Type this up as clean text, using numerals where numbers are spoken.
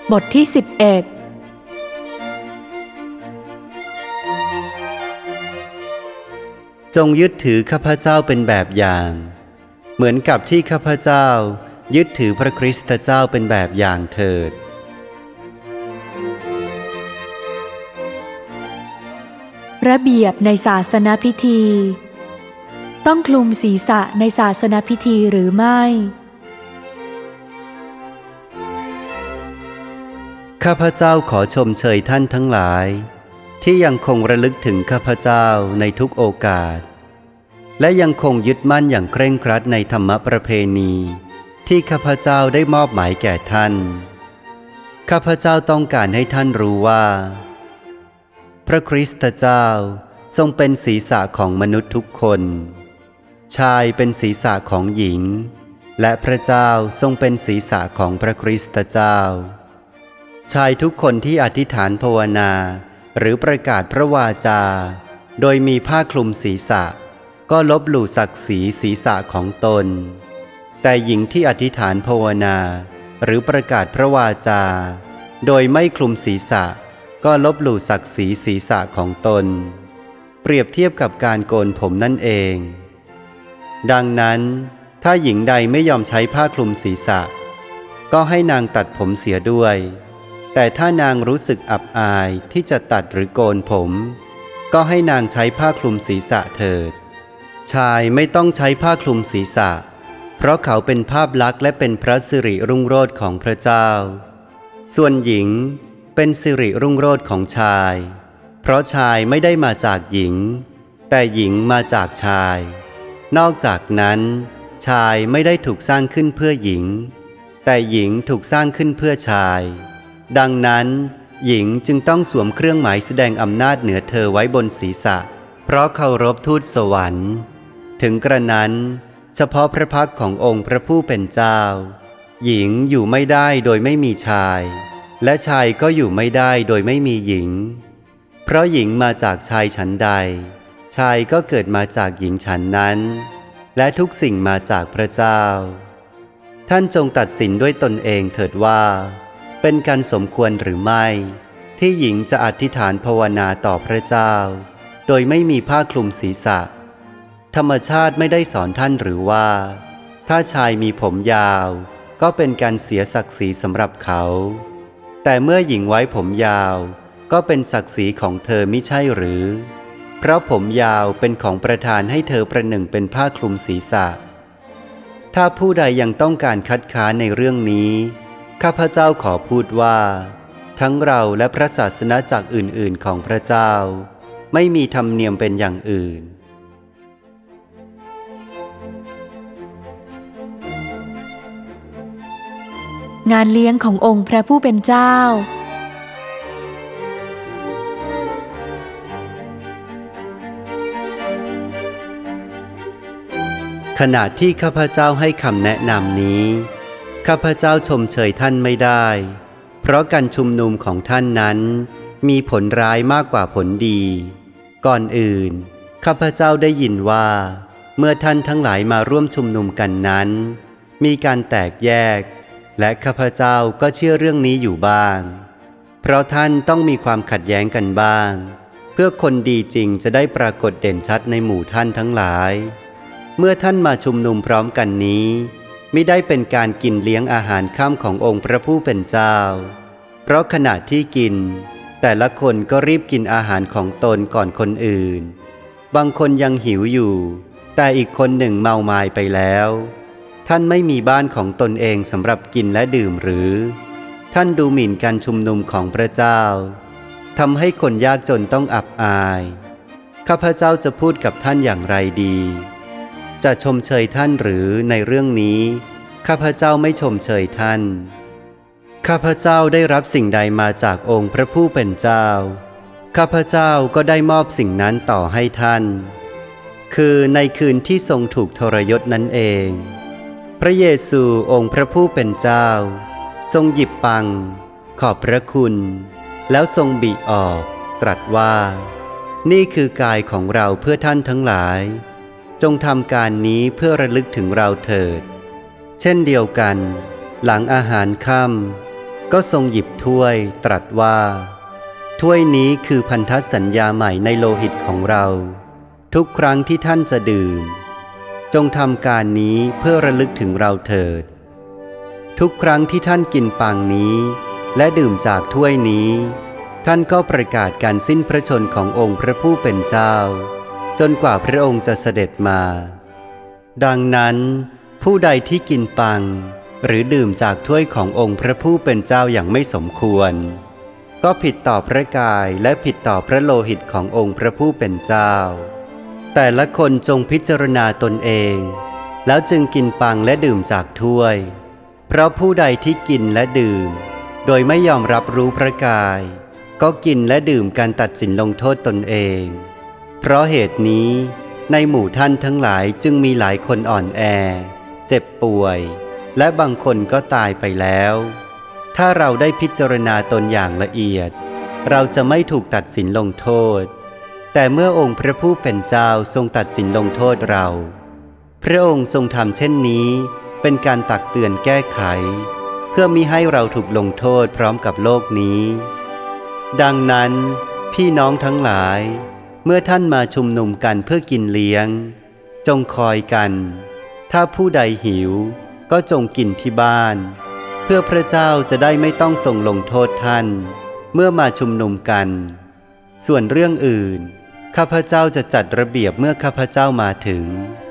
บทที่11 จงยึดถือข้าพเจ้าเป็นแบบอย่างเหมือนกับที่ข้าพเจ้ายึดถือพระคริสตเจ้าเป็นแบบอย่างเถิดระเบียบในศาสนพิธีต้องคลุมศีรษะในศาสนพิธีหรือไม่ข้าพเจ้าขอชมเชยท่านทั้งหลายที่ยังคงระลึกถึงข้าพเจ้าในทุกโอกาสและยังคงยึดมั่นอย่างเคร่งครัดในธรรมประเพณีที่ข้าพเจ้าได้มอบหมายแก่ท่านข้าพเจ้าต้องการให้ท่านรู้ว่าพระคริสตเจ้าทรงเป็นศีรษะของมนุษย์ทุกคนชายเป็นศีรษะของหญิงและพระเจ้าทรงเป็นศีรษะของพระคริสตเจ้าชายทุกคนที่อธิษฐานภาวนาหรือประกาศพระวาจาโดยมีผ้าคลุมศีรษะก็ลบหลู่ศักดิ์ศรีศีรษะของตนแต่หญิงที่อธิษฐานภาวนาหรือประกาศพระวาจาโดยไม่คลุมศีรษะก็ลบหลู่ศักดิ์ศรีศีรษะของตนเปรียบเทียบกับการโกนผมนั่นเองดังนั้นถ้าหญิงใดไม่ยอมใช้ผ้าคลุมศีรษะก็ให้นางตัดผมเสียด้วยแต่ถ้านางรู้สึกอับอายที่จะตัดหรือโกนผมก็ให้นางใช้ผ้าคลุมศีรษะเถิดชายไม่ต้องใช้ผ้าคลุมศีรษะเพราะเขาเป็นภาพลักษณ์และเป็นพระสิริรุ่งโรจน์ของพระเจ้าส่วนหญิงเป็นสิริรุ่งโรจน์ของชายเพราะชายไม่ได้มาจากหญิงแต่หญิงมาจากชายนอกจากนั้นชายไม่ได้ถูกสร้างขึ้นเพื่อหญิงแต่หญิงถูกสร้างขึ้นเพื่อชายดังนั้นหญิงจึงต้องสวมเครื่องหมายแสดงอำนาจเหนือเธอไว้บนศีรษะเพราะเคารพทูตสวรรค์ถึงกระนั้นเฉพาะพระพักขององค์พระผู้เป็นเจ้าหญิงอยู่ไม่ได้โดยไม่มีชายและชายก็อยู่ไม่ได้โดยไม่มีหญิงเพราะหญิงมาจากชายฉันใดชายก็เกิดมาจากหญิงฉันนั้นและทุกสิ่งมาจากพระเจ้าท่านจงตัดสินด้วยตนเองเถิดว่าเป็นการสมควรหรือไม่ที่หญิงจะอธิษฐานภาวนาต่อพระเจ้าโดยไม่มีผ้าคลุมศีรษะธรรมชาติไม่ได้สอนท่านหรือว่าถ้าชายมีผมยาวก็เป็นการเสียศักดิ์ศรีสำหรับเขาแต่เมื่อหญิงไว้ผมยาวก็เป็นศักดิ์ศรีของเธอมิใช่หรือเพราะผมยาวเป็นของประทานให้เธอประหนึ่งเป็นผ้าคลุมศีรษะถ้าผู้ใดยังต้องการคัดค้านในเรื่องนี้ข้าพเจ้าขอพูดว่าทั้งเราและพระศาสนาจักรอื่นๆของพระเจ้าไม่มีธรรมเนียมเป็นอย่างอื่นงานเลี้ยงขององค์พระผู้เป็นเจ้าขณะที่ข้าพเจ้าให้คำแนะนำนี้ข้าพเจ้าชมเชยท่านไม่ได้เพราะการชุมนุมของท่านนั้นมีผลร้ายมากกว่าผลดีก่อนอื่นข้าพเจ้าได้ยินว่าเมื่อท่านทั้งหลายมาร่วมชุมนุมกันนั้นมีการแตกแยกและข้าพเจ้าก็เชื่อเรื่องนี้อยู่บ้างเพราะท่านต้องมีความขัดแย้งกันบ้างเพื่อคนดีจริงจะได้ปรากฏเด่นชัดในหมู่ท่านทั้งหลายเมื่อท่านมาชุมนุมพร้อมกันนี้มิได้เป็นการกินเลี้ยงอาหารค่ำขององค์พระผู้เป็นเจ้าเพราะขณะที่กินแต่ละคนก็รีบกินอาหารของตนก่อนคนอื่นบางคนยังหิวอยู่แต่อีกคนหนึ่งเมามายไปแล้วท่านไม่มีบ้านของตนเองสำหรับกินและดื่มหรือท่านดูหมิ่นการชุมนุมของพระเจ้าทำให้คนยากจนต้องอับอายข้าพเจ้าจะพูดกับท่านอย่างไรดีจะชมเชยท่านหรือในเรื่องนี้ข้าพเจ้าไม่ชมเชยท่านข้าพเจ้าได้รับสิ่งใดมาจากองค์พระผู้เป็นเจ้าข้าพเจ้าก็ได้มอบสิ่งนั้นต่อให้ท่านคือในคืนที่ทรงถูกทรยศนั้นเองพระเยซูองค์พระผู้เป็นเจ้าทรงหยิบปังขอบพระคุณแล้วทรงบิออกตรัสว่านี่คือกายของเราเพื่อท่านทั้งหลายจงทำการนี้เพื่อระลึกถึงเราเถิดเช่นเดียวกันหลังอาหารค่ำก็ทรงหยิบถ้วยตรัสว่าถ้วยนี้คือพันธสัญญาใหม่ในโลหิตของเราทุกครั้งที่ท่านจะดื่มจงทำการนี้เพื่อระลึกถึงเราเถิดทุกครั้งที่ท่านกินปังนี้และดื่มจากถ้วยนี้ท่านก็ประกาศการสิ้นพระชนม์ขององค์พระผู้เป็นเจ้าจนกว่าพระองค์จะเสด็จมาดังนั้นผู้ใดที่กินปังหรือดื่มจากถ้วยขององค์พระผู้เป็นเจ้าอย่างไม่สมควรก็ผิดต่อพระกายและผิดต่อพระโลหิตขององค์พระผู้เป็นเจ้าแต่ละคนจงพิจารณาตนเองแล้วจึงกินปังและดื่มจากถ้วยเพราะผู้ใดที่กินและดื่มโดยไม่ยอมรับรู้พระกายก็กินและดื่มการตัดสินลงโทษตนเองเพราะเหตุนี้ในหมู่ท่านทั้งหลายจึงมีหลายคนอ่อนแอเจ็บป่วยและบางคนก็ตายไปแล้วถ้าเราได้พิจารณาตนอย่างละเอียดเราจะไม่ถูกตัดสินลงโทษแต่เมื่อองค์พระผู้เป็นเจ้าทรงตัดสินลงโทษเราพระองค์ทรงทำเช่นนี้เป็นการตักเตือนแก้ไขเพื่อมิให้เราถูกลงโทษพร้อมกับโลกนี้ดังนั้นพี่น้องทั้งหลายเมื่อท่านมาชุมนุมกันเพื่อกินเลี้ยงจงคอยกันถ้าผู้ใดหิวก็จงกินที่บ้านเพื่อพระเจ้าจะได้ไม่ต้องทรงลงโทษท่านเมื่อมาชุมนุมกันส่วนเรื่องอื่นข้าพเจ้าจะจัดระเบียบเมื่อข้าพเจ้ามาถึง